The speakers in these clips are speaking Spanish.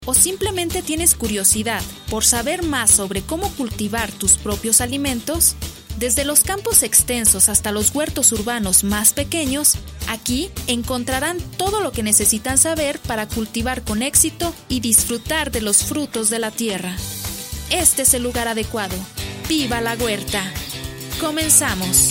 ¿O simplemente tienes curiosidad por saber más sobre cómo cultivar tus propios alimentos? Desde los campos extensos hasta los huertos urbanos más pequeños, aquí encontrarán todo lo que necesitan saber para cultivar con éxito y disfrutar de los frutos de la tierra. Este es el lugar adecuado. ¡Viva la huerta! ¡Comenzamos!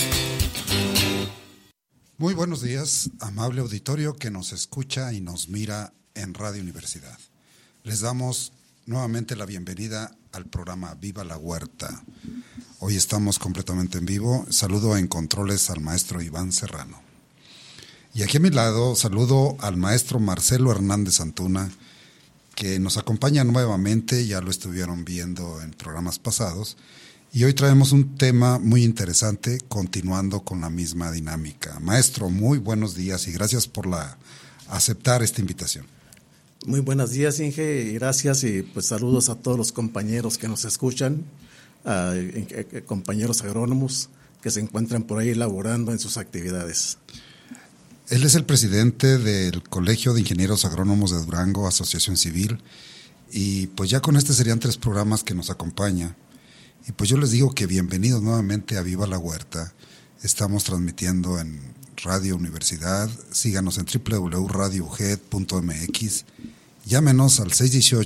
Muy buenos días, amable auditorio que nos escucha y nos mira en Radio Universidad. Les damos nuevamente la bienvenida al programa Viva la Huerta. Hoy estamos completamente en vivo. Saludo en controles al maestro Iván Serrano. Y aquí a mi lado saludo al maestro Marcelo Hernández Antuna, que nos acompaña nuevamente, ya lo estuvieron viendo en programas pasados. Y hoy traemos un tema muy interesante, continuando con la misma dinámica. Maestro, muy buenos días y gracias por aceptar esta invitación. Muy buenos días, Inge, y gracias y pues saludos a todos los compañeros que nos escuchan, compañeros agrónomos que se encuentran por ahí laborando en sus actividades. Él es el presidente del Colegio de Ingenieros Agrónomos de Durango, Asociación Civil, y pues ya con este serían 3 programas que nos acompaña. Y pues yo les digo que bienvenidos nuevamente a Viva la Huerta. Estamos transmitiendo en Radio Universidad, síganos en www.radiouged.mx, llámenos al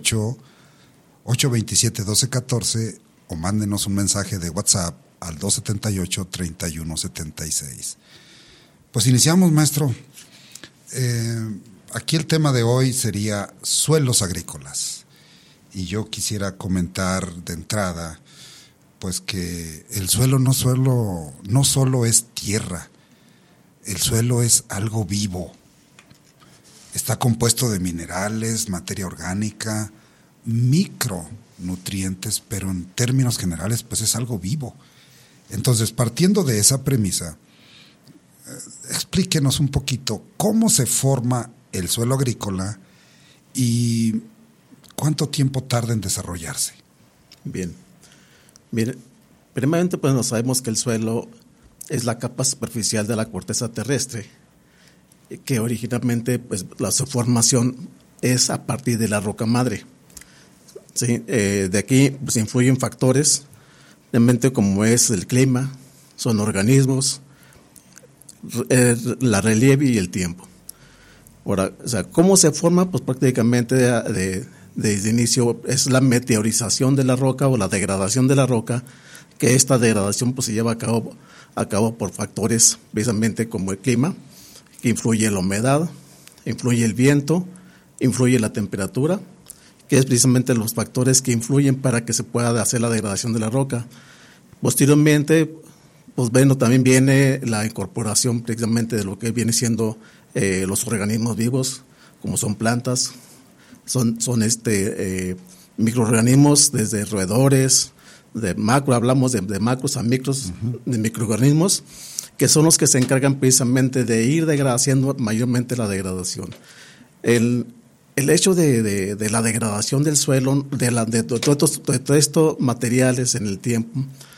618-827-1214 o mándenos un mensaje de WhatsApp al 278-3176. Pues iniciamos, maestro. Aquí el tema de hoy sería suelos agrícolas. Y yo quisiera comentar de entrada, pues que el suelo no solo es tierra, el suelo es algo vivo. Está compuesto de minerales, materia orgánica, micronutrientes, pero en términos generales pues es algo vivo. Entonces, partiendo de esa premisa, explíquenos un poquito cómo se forma el suelo agrícola y cuánto tiempo tarda en desarrollarse. Bien, primeramente pues nos sabemos que el suelo es la capa superficial de la corteza terrestre, que originalmente pues su formación es a partir de la roca madre. ¿Sí? De aquí pues influyen factores, realmente como es el clima, son organismos, la relieve y el tiempo. Ahora, o sea, ¿cómo se forma? Pues prácticamente desde inicio es la meteorización de la roca o la degradación de la roca, que esta degradación pues se lleva a cabo por factores precisamente como el clima, que influye la humedad, influye el viento, influye la temperatura, que es precisamente los factores que influyen para que se pueda hacer la degradación de la roca. Posteriormente, pues bueno, también viene la incorporación precisamente de lo que viene siendo los organismos vivos, como son plantas, son microorganismos desde roedores, hablamos de macros a micros, de microorganismos, que son los que se encargan precisamente de ir haciendo mayormente la degradación. El hecho de la degradación del suelo, de todos estos materiales en el tiempo,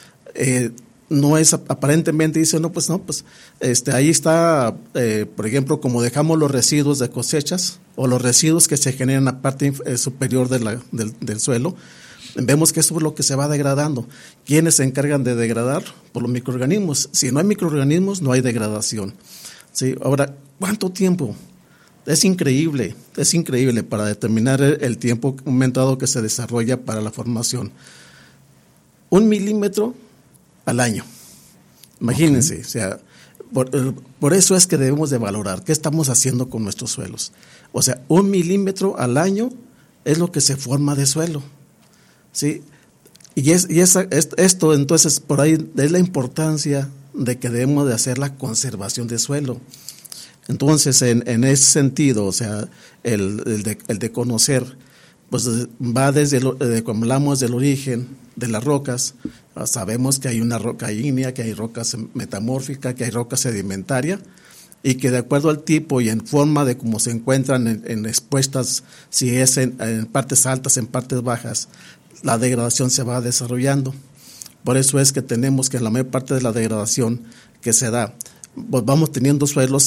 no es aparentemente, dice, ahí está, por ejemplo, como dejamos los residuos de cosechas o los residuos que se generan en la parte superior del suelo, vemos que eso es lo que se va degradando. ¿Quiénes se encargan de degradar? Por los microorganismos. Si no hay microorganismos, no hay degradación. ¿Sí? Ahora, ¿cuánto tiempo? Es increíble para determinar el tiempo aumentado que se desarrolla para la formación. 1 milímetro al año. Imagínense, okay. O sea, por eso es que debemos de valorar qué estamos haciendo con nuestros suelos. O sea, 1 milímetro al año es lo que se forma de suelo. ¿Sí? Y esto entonces por ahí es la importancia de que debemos de hacer la conservación de suelo. Entonces en ese sentido, o sea, el de conocer, pues va desde cuando hablamos del origen de las rocas, sabemos que hay una roca ígnea, que hay rocas metamórficas, que hay roca sedimentaria, y que de acuerdo al tipo y en forma de cómo se encuentran en expuestas, si es en partes altas, en partes bajas, la degradación se va desarrollando. Por eso es que tenemos que la mayor parte de la degradación que se da, pues vamos teniendo suelos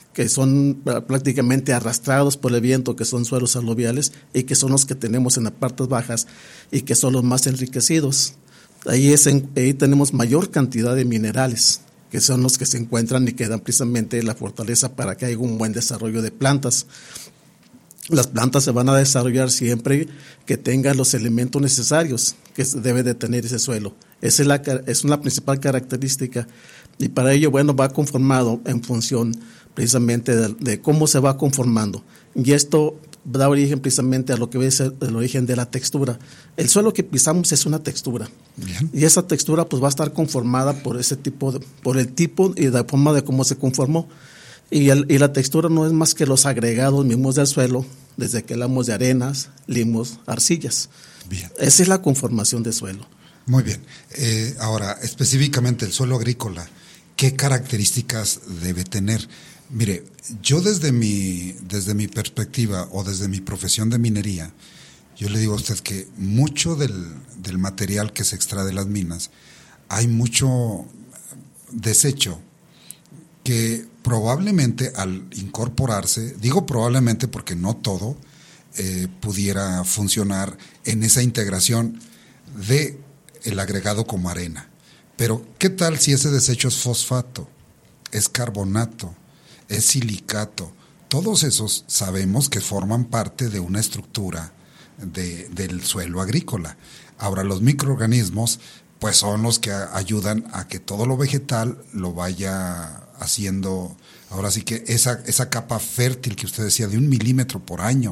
que son prácticamente arrastrados por el viento, que son suelos aluviales y que son los que tenemos en las partes bajas y que son los más enriquecidos. Ahí tenemos mayor cantidad de minerales, que son los que se encuentran y que dan precisamente la fortaleza para que haya un buen desarrollo de plantas. Las plantas se van a desarrollar siempre que tengan los elementos necesarios que debe de tener ese suelo. Esa es una principal característica, y para ello, va conformado en función precisamente de cómo se va conformando. Y esto da origen precisamente a lo que es el origen de la textura. El suelo que pisamos es una textura. Bien. Y esa textura pues va a estar conformada por por el tipo y la forma de cómo se conformó. Y la textura no es más que los agregados mismos del suelo, desde que hablamos de arenas, limos, arcillas. Bien. Esa es la conformación del suelo. Muy bien. Ahora, específicamente el suelo agrícola, ¿qué características debe tener? Mire, yo desde mi perspectiva o desde mi profesión de minería, yo le digo a usted que mucho del material que se extrae de las minas, hay mucho desecho que probablemente al incorporarse, digo probablemente porque no todo pudiera funcionar en esa integración de el agregado como arena. Pero ¿qué tal si ese desecho es fosfato, es carbonato, es silicato? Todos esos sabemos que forman parte de una estructura del suelo agrícola. Ahora, los microorganismos pues son los que ayudan a que todo lo vegetal lo vaya haciendo, ahora sí que esa capa fértil que usted decía de 1 milímetro por año.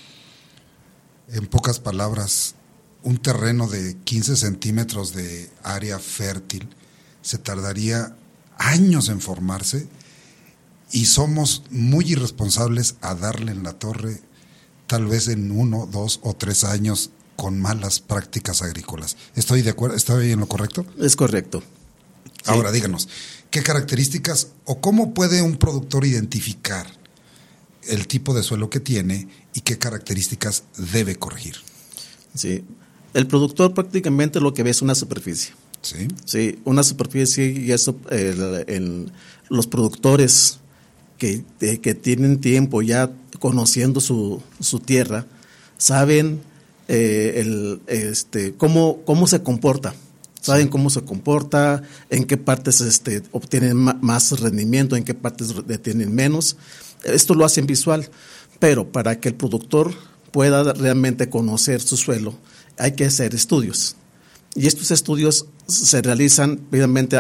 En pocas palabras, un terreno de 15 centímetros de área fértil se tardaría años en formarse, y somos muy irresponsables a darle en la torre tal vez en 1, 2 o 3 años con malas prácticas agrícolas. ¿Estoy de acuerdo? ¿Estoy en lo correcto? Es correcto. Ahora, sí, díganos, ¿qué características o cómo puede un productor identificar el tipo de suelo que tiene y qué características debe corregir? Sí, el productor prácticamente lo que ve es una superficie. Sí. Sí, una superficie, y eso los productores que tienen tiempo ya conociendo su tierra, saben cómo se comporta. Saben cómo se comporta, en qué partes obtienen más rendimiento, en qué partes tienen menos. Esto lo hacen visual, pero para que el productor pueda realmente conocer su suelo, hay que hacer estudios. Y estos estudios se realizan, obviamente,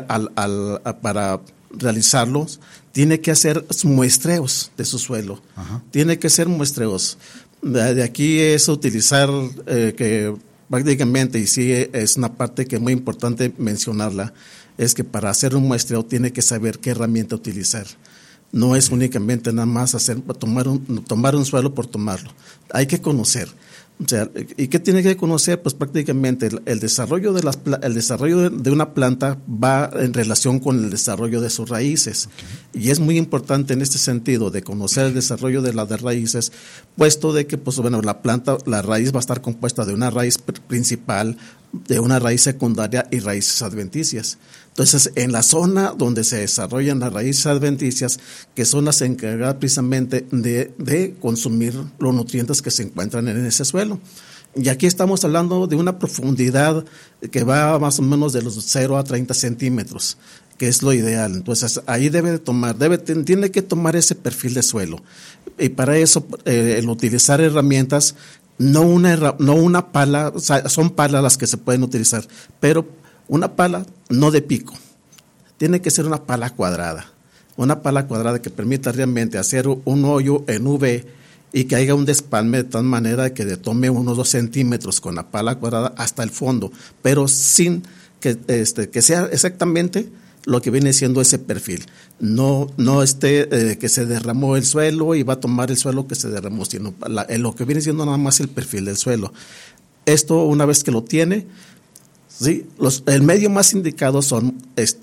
para realizarlos, tiene que hacer muestreos de su suelo. Ajá. Tiene que ser muestreos. De aquí es utilizar que prácticamente, y sí es una parte que es muy importante mencionarla, es que para hacer un muestreo tiene que saber qué herramienta utilizar. No es únicamente nada más tomar un suelo por tomarlo. Hay que conocer. O sea, ¿y qué tiene que conocer? Pues prácticamente el desarrollo de una planta va en relación con el desarrollo de sus raíces. Okay. Y es muy importante en este sentido de conocer el desarrollo de las raíces, puesto de que la raíz va a estar compuesta de una raíz principal, de una raíz secundaria y raíces adventicias. Entonces, en la zona donde se desarrollan las raíces adventicias, que son las encargadas precisamente de consumir los nutrientes que se encuentran en ese suelo. Y aquí estamos hablando de una profundidad que va más o menos de los 0 a 30 centímetros, que es lo ideal. Entonces, ahí tiene que tomar ese perfil de suelo. Y para eso, el utilizar herramientas, no una pala, o sea, son palas las que se pueden utilizar, pero una pala no de pico, tiene que ser una pala cuadrada que permita realmente hacer un hoyo en V y que haya un despalme de tal manera que le tome unos 2 centímetros con la pala cuadrada hasta el fondo, pero sin que sea exactamente lo que viene siendo ese perfil. No que se derramó el suelo y va a tomar el suelo que se derramó, sino lo que viene siendo nada más el perfil del suelo. Esto, una vez que lo tiene, sí, el medio más indicado son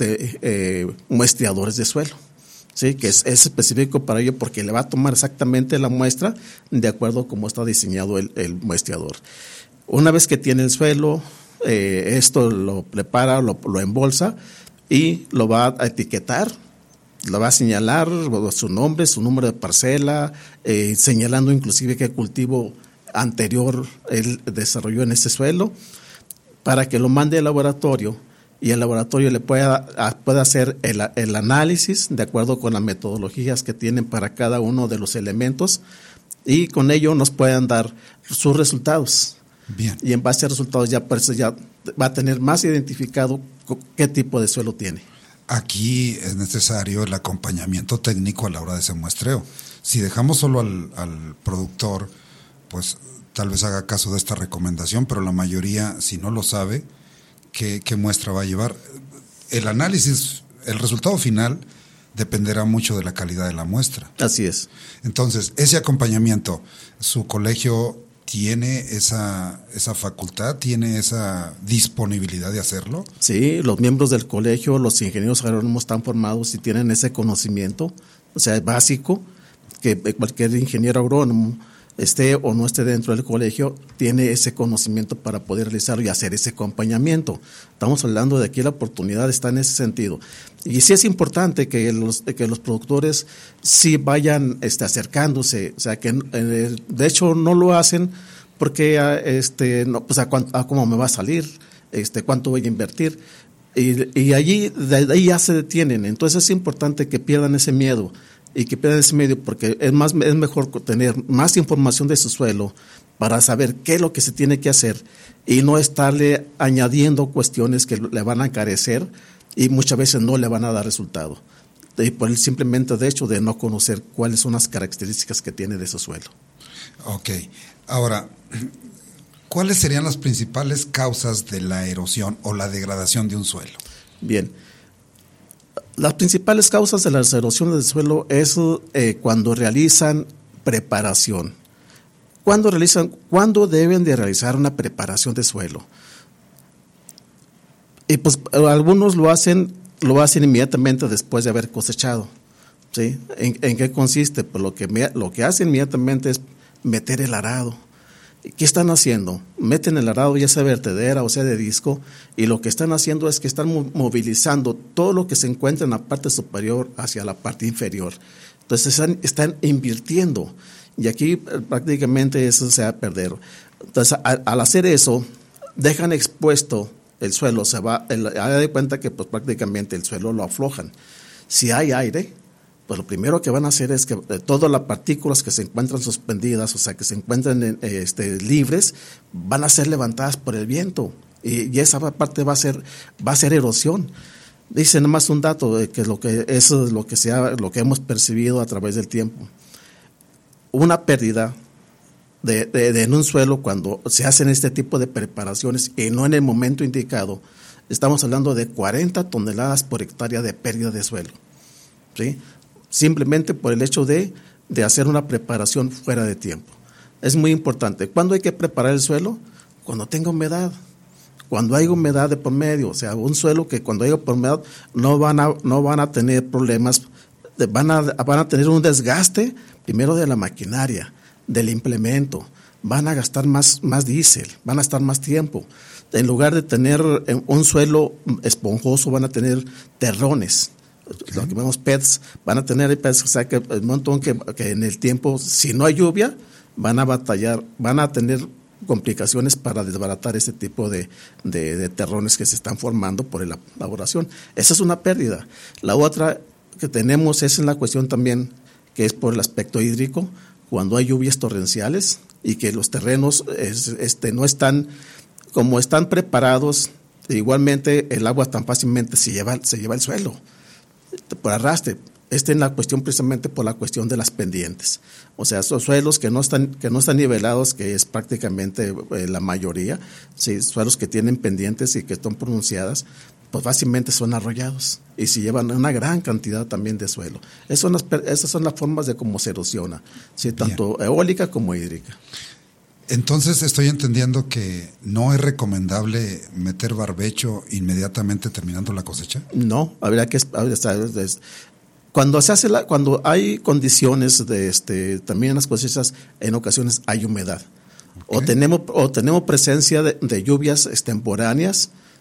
muestreadores de suelo, sí, que es específico para ello porque le va a tomar exactamente la muestra de acuerdo a cómo está diseñado el muestreador. Una vez que tiene el suelo, esto lo prepara, lo embolsa y lo va a etiquetar La va a señalar su nombre, su número de parcela, señalando inclusive qué cultivo anterior él desarrolló en este suelo, para que lo mande al laboratorio y el laboratorio le pueda hacer el análisis de acuerdo con las metodologías que tienen para cada uno de los elementos, y con ello nos puedan dar sus resultados. Bien. Y en base a resultados ya va a tener más identificado qué tipo de suelo tiene. Aquí es necesario el acompañamiento técnico a la hora de ese muestreo. Si dejamos solo al productor, pues tal vez haga caso de esta recomendación, pero la mayoría, si no lo sabe, ¿qué muestra va a llevar? El análisis, el resultado final dependerá mucho de la calidad de la muestra. Así es. Entonces, ese acompañamiento, ¿su colegio tiene esa facultad, tiene esa disponibilidad de hacerlo? Sí, los miembros del colegio, los ingenieros agrónomos están formados y tienen ese conocimiento, o sea, es básico, que cualquier ingeniero agrónomo esté o no esté dentro del colegio, tiene ese conocimiento para poder realizarlo y hacer ese acompañamiento. Estamos hablando de aquí, la oportunidad está en ese sentido. Y sí es importante que los productores sí vayan acercándose, o sea, que de hecho no lo hacen porque no, pues a cómo me va a salir, cuánto voy a invertir, y allí, de ahí ya se detienen. Entonces es importante que pierdan ese miedo, y que pierdan ese medio, porque es mejor tener más información de su suelo para saber qué es lo que se tiene que hacer y no estarle añadiendo cuestiones que le van a encarecer y muchas veces no le van a dar resultado. Y por el simplemente de hecho de no conocer cuáles son las características que tiene de su suelo. Ok. Ahora, ¿cuáles serían las principales causas de la erosión o la degradación de un suelo? Bien. Las principales causas de la erosión del suelo es cuando realizan preparación. ¿Cuándo deben de realizar una preparación de suelo? Y pues algunos lo hacen inmediatamente después de haber cosechado. ¿Sí? ¿En qué consiste? Pues lo que hacen inmediatamente es meter el arado. ¿Qué están haciendo? Meten el arado, ya sea vertedera o sea de disco, y lo que están haciendo es que están movilizando todo lo que se encuentra en la parte superior hacia la parte inferior. Entonces están invirtiendo, y aquí prácticamente eso se va a perder. Entonces al hacer eso, dejan expuesto el suelo, haga de cuenta que pues prácticamente el suelo lo aflojan. Si hay aire, pues lo primero que van a hacer es que todas las partículas que se encuentran suspendidas, o sea, que se encuentran libres, van a ser levantadas por el viento, y esa parte va a ser erosión. Dice nomás un dato de que eso es lo que hemos percibido a través del tiempo. Una pérdida en un suelo cuando se hacen este tipo de preparaciones y no en el momento indicado, estamos hablando de 40 toneladas por hectárea de pérdida de suelo, ¿sí? Simplemente por el hecho de hacer una preparación fuera de tiempo. Es muy importante. ¿Cuándo hay que preparar el suelo? Cuando tenga humedad. Cuando hay humedad de por medio, o sea, un suelo que cuando haya por humedad no van a tener problemas, van a tener un desgaste primero de la maquinaria, del implemento, van a gastar más diésel, van a estar más tiempo. En lugar de tener un suelo esponjoso, van a tener terrones. Lo que llamamos PETs, van a tener PETs, o sea que el montón que en el tiempo, si no hay lluvia, van a batallar, van a tener complicaciones para desbaratar ese tipo de terrones que se están formando por la elaboración. Esa es una pérdida. La otra que tenemos es en la cuestión también, que es por el aspecto hídrico, cuando hay lluvias torrenciales y que los terrenos no están, como están preparados, igualmente el agua tan fácilmente se lleva el suelo por arrastre. En la cuestión precisamente por la cuestión de las pendientes. O sea, esos suelos que no están nivelados, que es prácticamente la mayoría, sí, suelos que tienen pendientes y que están pronunciadas, pues fácilmente son arrollados y se llevan una gran cantidad también de suelo. Esas son las formas de cómo se erosiona, ¿sí? Tanto eólica como hídrica. Entonces estoy entendiendo que no es recomendable meter barbecho inmediatamente terminando la cosecha. No, habría que cuando hay condiciones también en las cosechas, en ocasiones hay humedad. Okay. O tenemos presencia de lluvias extemporáneas,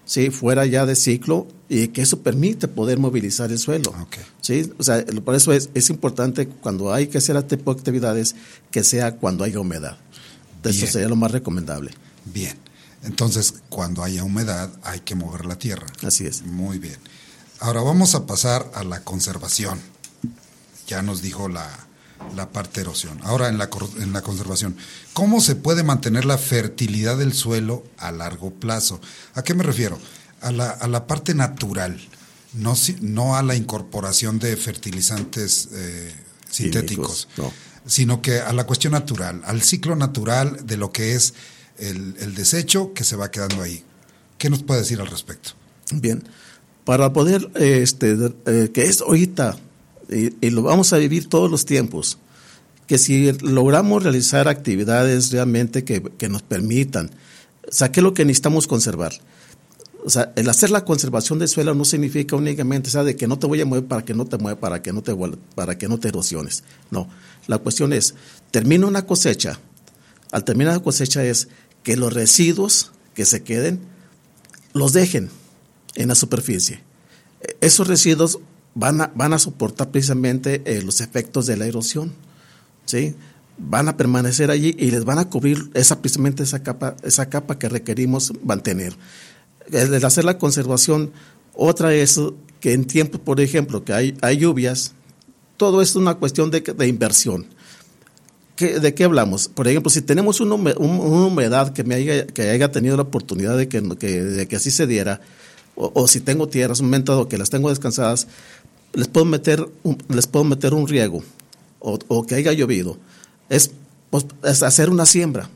¿sí? Fuera ya de ciclo, y que eso permite poder movilizar el suelo. Okay. ¿Sí? O sea, por eso es importante cuando hay que hacer este tipo de actividades que sea cuando haya humedad. Eso sería lo más recomendable. Bien. Entonces, cuando haya humedad hay que mover la tierra. Así es. Muy bien. Ahora vamos a pasar a la conservación. Ya nos dijo la parte de erosión. Ahora en la conservación, ¿cómo se puede mantener la fertilidad del suelo a largo plazo? ¿A qué me refiero? A la parte natural, no a la incorporación de fertilizantes sintéticos, no, sino que a la cuestión natural, al ciclo natural de lo que es el desecho que se va quedando ahí. ¿Qué nos puede decir al respecto? Bien, para poder, que es ahorita, y lo vamos a vivir todos los tiempos, que si logramos realizar actividades realmente que nos permitan, o sea, ¿qué es lo que necesitamos conservar? O sea, el hacer la conservación del suelo no significa únicamente, o sea, de que no te voy a mover para que no te mueva, para que no te erosiones. No, la cuestión es, termina una cosecha, al terminar la cosecha es que los residuos que se queden, los dejen en la superficie. Esos residuos van a soportar precisamente los efectos de la erosión, ¿sí? Van a permanecer allí y les van a cubrir precisamente esa capa que requerimos mantener. El hacer la conservación, otra es que en tiempos, por ejemplo, que hay lluvias, todo es una cuestión de inversión. ¿De qué hablamos? Por ejemplo, si tenemos una humedad que haya tenido la oportunidad de que así se diera, o si tengo tierras, un momento dado que las tengo descansadas, les puedo meter un riego, o que haya llovido. Es hacer una siembra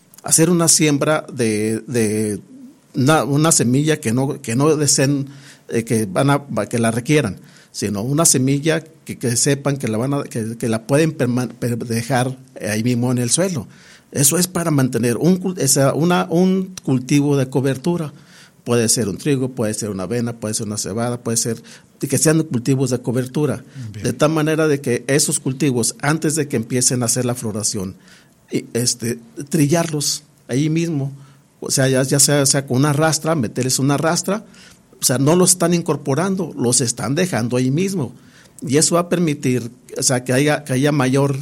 de una semilla que no deseen que la requieran, sino una semilla que sepan que la pueden dejar ahí mismo en el suelo. Eso es para mantener un cultivo de cobertura. Puede ser un trigo, puede ser una avena, puede ser una cebada, puede ser que sean cultivos de cobertura. Bien. De tal manera de que esos cultivos, antes de que empiecen a hacer la floración, trillarlos ahí mismo. O sea, ya sea con una rastra, meterles una rastra, o sea, no los están incorporando, los están dejando ahí mismo. Y eso va a permitir, o sea, que haya mayor,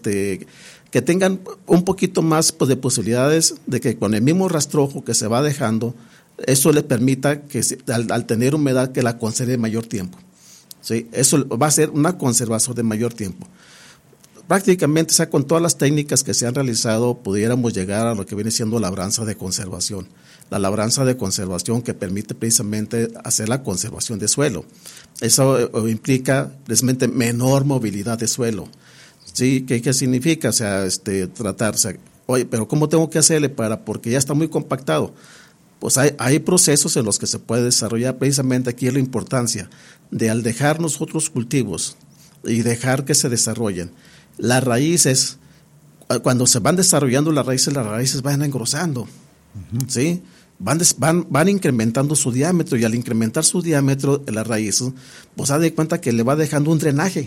que tengan un poquito más, pues, de posibilidades de que con el mismo rastrojo que se va dejando, eso les permita que al tener humedad que la conserve mayor tiempo. ¿Sí? Eso va a ser una conservación de mayor tiempo. Prácticamente, o sea, con todas las técnicas que se han realizado, pudiéramos llegar a lo que viene siendo labranza de conservación. La labranza de conservación que permite precisamente hacer la conservación de suelo. Eso implica precisamente menor movilidad de suelo. ¿Sí? ¿Qué significa? O sea, tratar, o sea, oye, pero ¿cómo tengo que hacerle porque ya está muy compactado? Pues hay procesos en los que se puede desarrollar. Precisamente aquí es la importancia de, al dejar nosotros cultivos y dejar que se desarrollen, las raíces, cuando se van desarrollando las raíces van engrosando, ¿sí? Van incrementando su diámetro, y al incrementar su diámetro las raíces, pues se da cuenta que le va dejando un drenaje,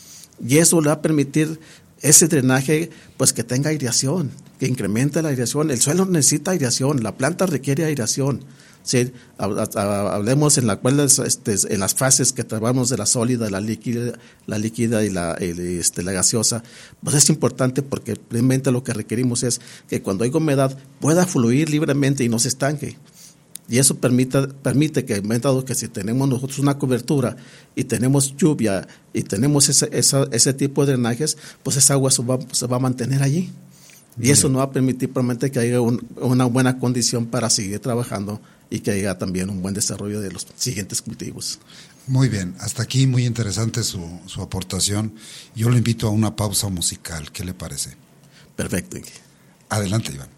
y eso le va a permitir ese drenaje, pues, que tenga aireación, que incremente la aireación. El suelo necesita aireación, la planta requiere aireación. ¿Sí? Hablemos en en las fases que trabajamos de la sólida, la líquida y la gaseosa. Pues es importante, porque realmente lo que requerimos es que cuando hay humedad pueda fluir libremente y no se estanque. Y eso permite que si tenemos nosotros una cobertura y tenemos lluvia y tenemos ese tipo de drenajes, pues esa agua se va a mantener allí. Y eso nos va a permitir probablemente que haya una buena condición para seguir trabajando, y que haya también un buen desarrollo de los siguientes cultivos. Muy bien, hasta aquí muy interesante su aportación. Yo lo invito a una pausa musical. ¿Qué le parece? Perfecto. Adelante, Iván.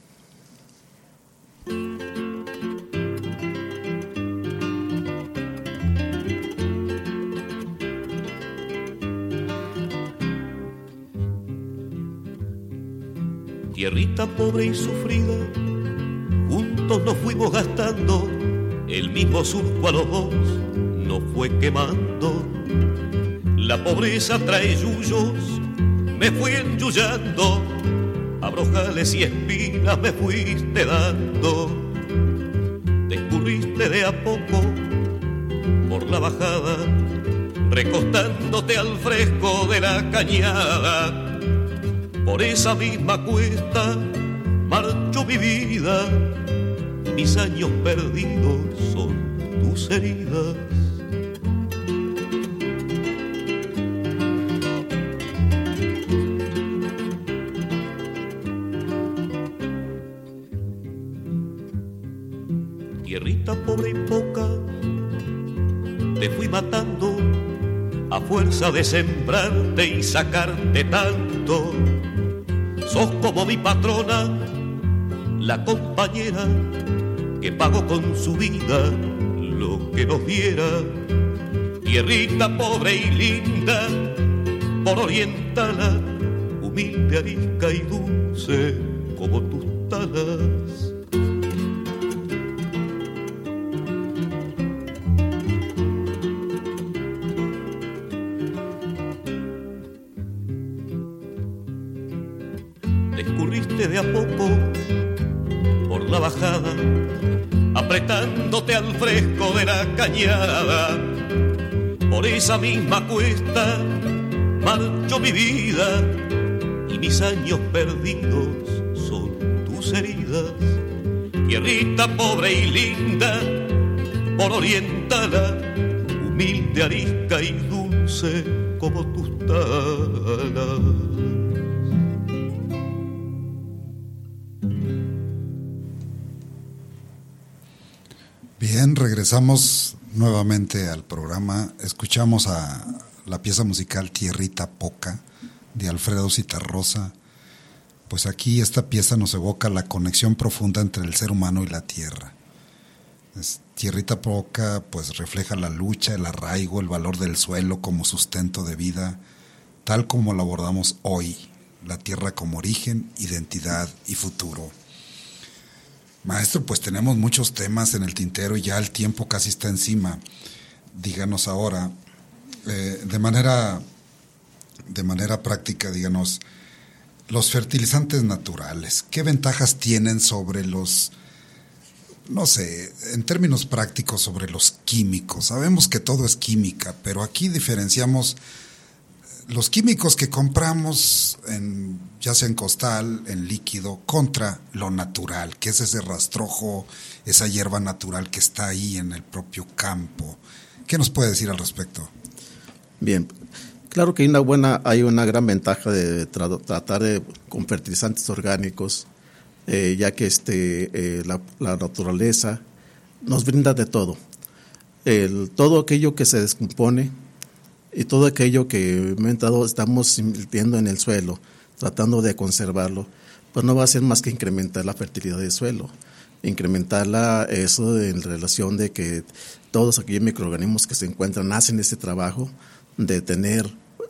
Tierrita pobre y sufrida, juntos nos fuimos gastando, el mismo surco a los dos nos fue quemando. La pobreza trae yuyos, me fui enyullando, abrojales y espinas me fuiste dando. Descubrí Descubriste de a poco por la bajada, recostándote al fresco de la cañada. Por esa misma cuesta marcho mi vida, mis años perdidos son tus heridas. Tierrita pobre y poca, te fui matando a fuerza de sembrarte y sacarte tanto. Sos como mi patrona, la compañera que pagó con su vida lo que nos diera. Tierrita pobre y linda, por orientala, humilde, arisca y dulce como tus talas. Descurriste de a poco por la bajada, apretándote al fresco de la cañada. Por esa misma cuesta marcho mi vida y mis años perdidos son tus heridas. Tierrita pobre y linda, por orientala, humilde, arisca y dulce como tus talas. Bien, regresamos nuevamente al programa. Escuchamos a la pieza musical Tierrita Poca de Alfredo Zitarrosa. Pues aquí esta pieza nos evoca la conexión profunda entre el ser humano y la tierra. Tierrita Poca pues refleja la lucha, el arraigo, el valor del suelo como sustento de vida, tal como lo abordamos hoy, la tierra como origen, identidad y futuro. Maestro, pues tenemos muchos temas en el tintero y ya el tiempo casi está encima. Díganos ahora, de manera práctica, díganos, los fertilizantes naturales, ¿qué ventajas tienen sobre los, no sé, en términos prácticos, sobre los químicos? Sabemos que todo es química, pero aquí diferenciamos los químicos que compramos, ya sea en costal, en líquido, contra lo natural, que es ese rastrojo, esa hierba natural que está ahí en el propio campo. ¿Qué nos puede decir al respecto? Bien, claro que hay una gran ventaja de tratar con fertilizantes orgánicos, ya que la naturaleza nos brinda de todo. Todo aquello que se descompone y todo aquello que estamos invirtiendo en el suelo, tratando de conservarlo, pues no va a ser más que incrementar la fertilidad del suelo, incrementarla, eso en relación de que todos aquellos microorganismos que se encuentran hacen ese trabajo de tener,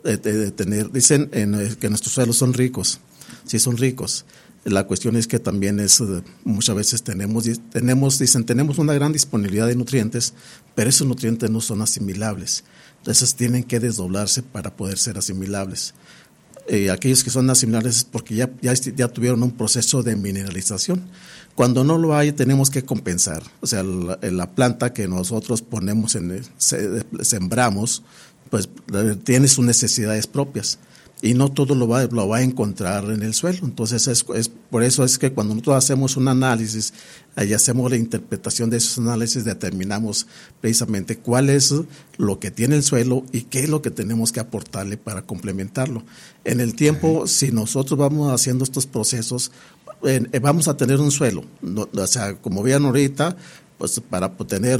dicen que nuestros suelos son ricos, sí son ricos. La cuestión es que también muchas veces tenemos una gran disponibilidad de nutrientes, pero esos nutrientes no son asimilables. Entonces tienen que desdoblarse para poder ser asimilables. Aquellos que son asimilables es porque ya tuvieron un proceso de mineralización. Cuando no lo hay, tenemos que compensar. O sea, la planta que nosotros ponemos, sembramos, pues tiene sus necesidades propias. Y no todo lo va a encontrar en el suelo. Entonces, por eso es que cuando nosotros hacemos un análisis, ahí hacemos la interpretación de esos análisis, determinamos precisamente cuál es lo que tiene el suelo y qué es lo que tenemos que aportarle para complementarlo. En el tiempo, si nosotros vamos haciendo estos procesos, vamos a tener un suelo. O sea, como vean ahorita, pues para obtener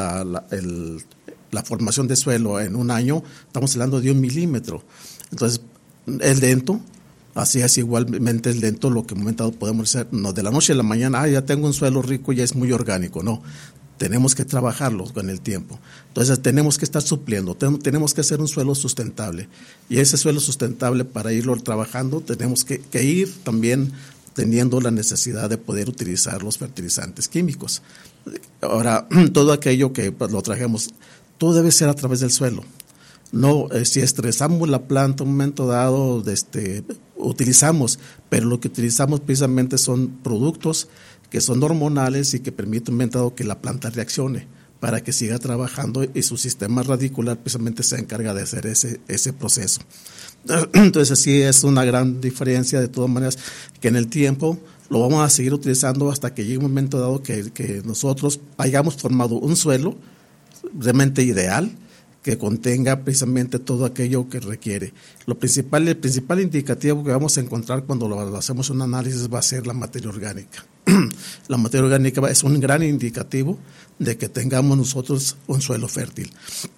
la formación de suelo en un año, estamos hablando de 1 milímetro. Entonces, el lento, así es igualmente el lento, lo que momentado podemos hacer, no de la noche a la mañana, ya tengo un suelo rico, ya es muy orgánico, no, tenemos que trabajarlo con el tiempo. Entonces tenemos que estar supliendo, tenemos que hacer un suelo sustentable, y ese suelo sustentable, para irlo trabajando, tenemos que ir también teniendo la necesidad de poder utilizar los fertilizantes químicos. Ahora, todo aquello que lo trajemos, todo debe ser a través del suelo. No, si estresamos la planta en un momento dado, utilizamos, pero lo que utilizamos precisamente son productos que son hormonales y que permiten que la planta reaccione para que siga trabajando y su sistema radicular precisamente se encarga de hacer ese proceso. Entonces sí es una gran diferencia, de todas maneras, que en el tiempo lo vamos a seguir utilizando hasta que llegue un momento dado que nosotros hayamos formado un suelo realmente ideal, que contenga precisamente todo aquello que requiere. El principal indicativo que vamos a encontrar cuando lo hacemos un análisis va a ser la materia orgánica. La materia orgánica es un gran indicativo de que tengamos nosotros un suelo fértil.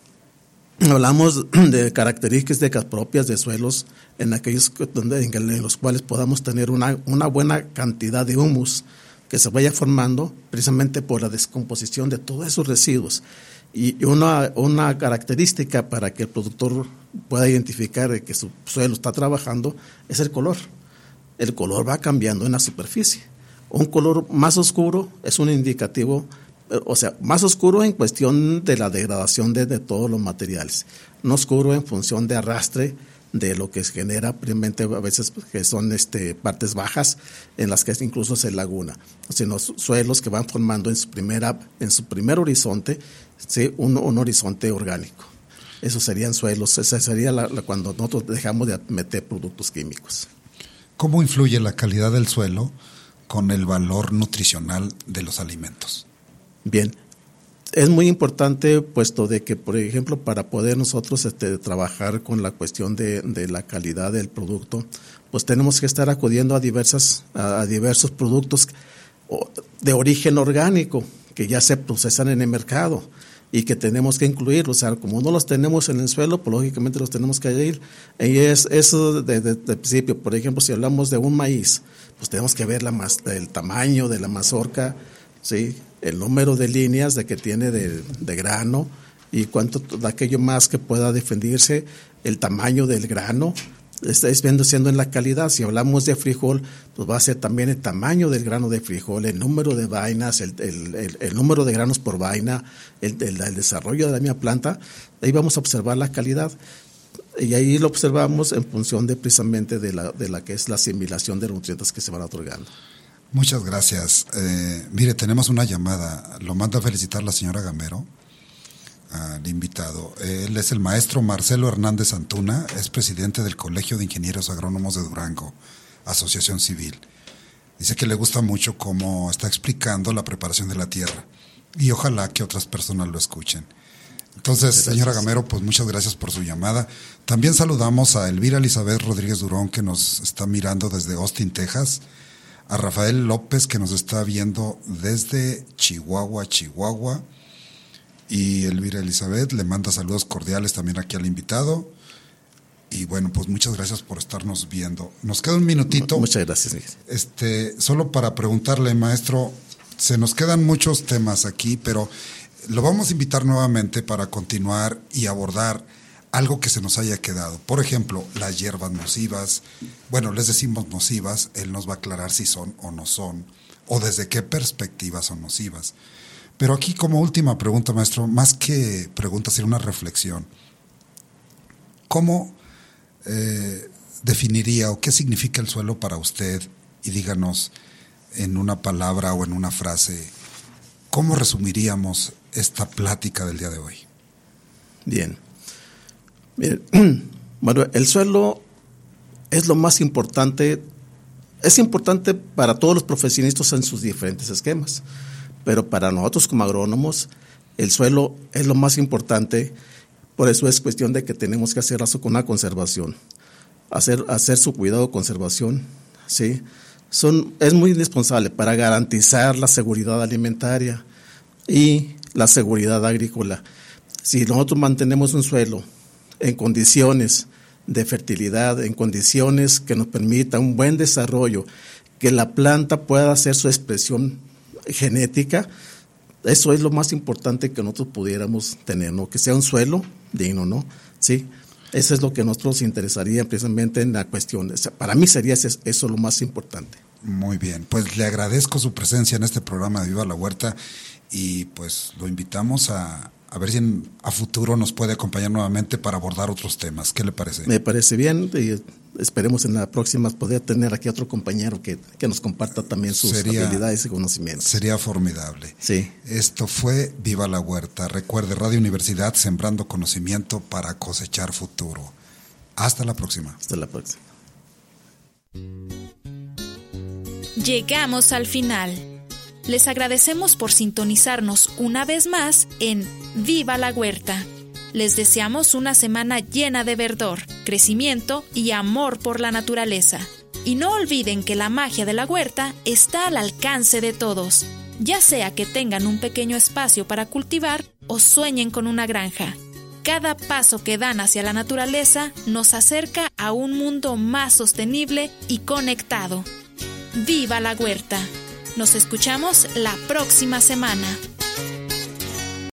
Hablamos de características propias de suelos en aquellos en los cuales podamos tener una buena cantidad de humus que se vaya formando precisamente por la descomposición de todos esos residuos. Y una característica para que el productor pueda identificar que su suelo está trabajando es el color. El color va cambiando en la superficie. Un color más oscuro es un indicativo, o sea, más oscuro en cuestión de la degradación de todos los materiales, no oscuro en función de arrastre de lo que se genera primeramente a veces que son partes bajas en las que incluso se laguna, sino suelos que van formando en su primer horizonte, ¿sí? un horizonte orgánico. Esos serían suelos, esa sería cuando nosotros dejamos de meter productos químicos. ¿Cómo influye la calidad del suelo con el valor nutricional de los alimentos? Bien, es muy importante, puesto de que, por ejemplo, para poder nosotros trabajar con la cuestión de la calidad del producto, pues tenemos que estar acudiendo a diversos productos de origen orgánico que ya se procesan en el mercado y que tenemos que incluirlos. O sea, como no los tenemos en el suelo, pues lógicamente los tenemos que ir. Y eso de principio. Por ejemplo, si hablamos de un maíz, pues tenemos que ver el tamaño de la mazorca, ¿sí? El número de líneas que tiene de grano y cuánto de aquello más que pueda defenderse, el tamaño del grano, siendo en la calidad. Si hablamos de frijol, pues va a ser también el tamaño del grano de frijol, el número de vainas, el número de granos por vaina, el desarrollo de la misma planta. Ahí vamos a observar la calidad. Y ahí lo observamos en función precisamente de la que es la asimilación de nutrientes que se van otorgando. Muchas gracias. Mire, tenemos una llamada. Lo manda a felicitar la señora Gamero, al invitado. Él es el maestro Marcelo Hernández Antuna, es presidente del Colegio de Ingenieros Agrónomos de Durango, Asociación Civil. Dice que le gusta mucho cómo está explicando la preparación de la tierra y ojalá que otras personas lo escuchen. Entonces, señora Gamero, pues muchas gracias por su llamada. También saludamos a Elvira Elizabeth Rodríguez Durón, que nos está mirando desde Austin, Texas. A Rafael López, que nos está viendo desde Chihuahua. Y Elvira Elizabeth le manda saludos cordiales también aquí al invitado. Y bueno, pues muchas gracias por estarnos viendo. Nos queda un minutito. Muchas gracias. Solo para preguntarle, maestro, se nos quedan muchos temas aquí, pero lo vamos a invitar nuevamente para continuar y abordar algo que se nos haya quedado. Por ejemplo, las hierbas nocivas. Bueno, les decimos nocivas, él nos va a aclarar si son o no son, o desde qué perspectiva son nocivas. Pero aquí, como última pregunta, maestro, más que pregunta, sería una reflexión. ¿Cómo definiría o qué significa el suelo para usted? Y díganos en una palabra o en una frase, ¿cómo resumiríamos esta plática del día de hoy? Bien. Bueno, el suelo es lo más importante, es importante para todos los profesionistas en sus diferentes esquemas, pero para nosotros como agrónomos el suelo es lo más importante. Por eso es cuestión de que tenemos que hacer eso con una conservación, hacer su cuidado, conservación, ¿sí? Es muy indispensable para garantizar la seguridad alimentaria y la seguridad agrícola. Si nosotros mantenemos un suelo en condiciones de fertilidad, en condiciones que nos permitan un buen desarrollo, que la planta pueda hacer su expresión genética, eso es lo más importante que nosotros pudiéramos tener, ¿no? Que sea un suelo digno, ¿no? Sí, eso es lo que a nosotros interesaría precisamente en la cuestión. O sea, para mí sería eso lo más importante. Muy bien, pues le agradezco su presencia en este programa de Viva la Huerta y pues lo invitamos a ver si a futuro nos puede acompañar nuevamente para abordar otros temas. ¿Qué le parece? Me parece bien y esperemos en la próxima poder tener aquí a otro compañero que nos comparta también sus habilidades y conocimientos. Sería formidable. Sí. Esto fue Viva la Huerta. Recuerde, Radio Universidad, sembrando conocimiento para cosechar futuro. Hasta la próxima. Hasta la próxima. Llegamos al final. Les agradecemos por sintonizarnos una vez más en Viva la Huerta. Les deseamos una semana llena de verdor, crecimiento y amor por la naturaleza. Y no olviden que la magia de la huerta está al alcance de todos, ya sea que tengan un pequeño espacio para cultivar o sueñen con una granja. Cada paso que dan hacia la naturaleza nos acerca a un mundo más sostenible y conectado. ¡Viva la huerta! Nos escuchamos la próxima semana.